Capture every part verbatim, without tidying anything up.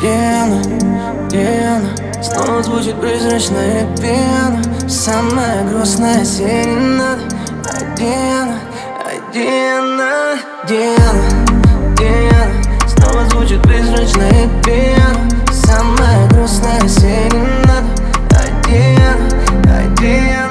Диана, Диана, снова звучит призрачная пена. Самая грустная серенада. Ай, Диана, ай, Диана, Диана, Диана, снова звучит призрачная пена. Самая грустная серенада. Ай, Диана, ай, Диана.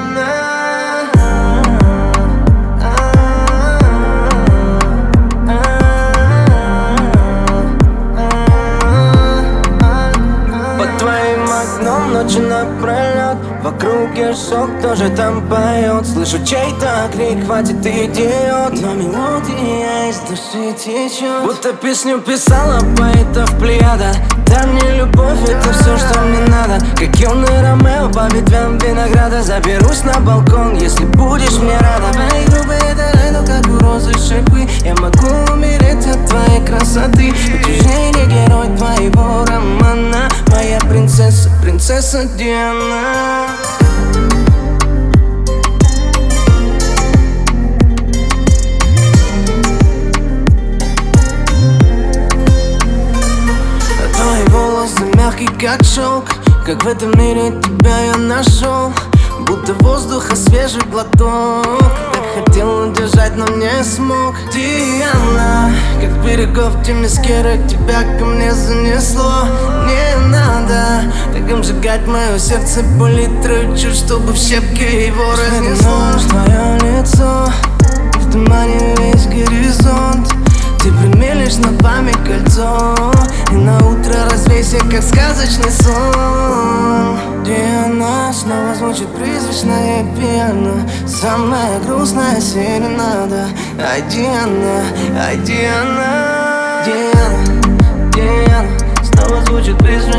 Ночи напролет, вокруг я шок, тоже там поет. Слышу чей-то крик, хватит, ты идиот. Но мелодия из души течет, будто песню писала поэтов плеяда. Дай мне любовь, это все, что мне надо. Как юный Ромео по ветвям винограда. Заберусь на балкон, если будешь мне рада. Мои губы это лето, как у розы шипы. Я могу умереть от твоей красоты. Утверждение герой твоего романа. Моя принцесса, принцесса Диана. Твои волосы мягкие, как шелк. Как в этом мире тебя я нашел. Будто воздуха свежий глоток. Так хотел удержать, но не смог. Диана, как берегов Темескера, тебя ко мне занесло. Не надо так обжигать мое сердце по литру, чуть, чтобы в щепки его разнесло. Твое лицо, в тумане весь горизонт. Ты примелишь на память кольцо, и на утро развейся, как сказочный сон. Диана, снова звучит призрачная пена. Самая грустная серенада. Ай, Диана, ай, Диана, Диана, Диана, снова звучит призрачная.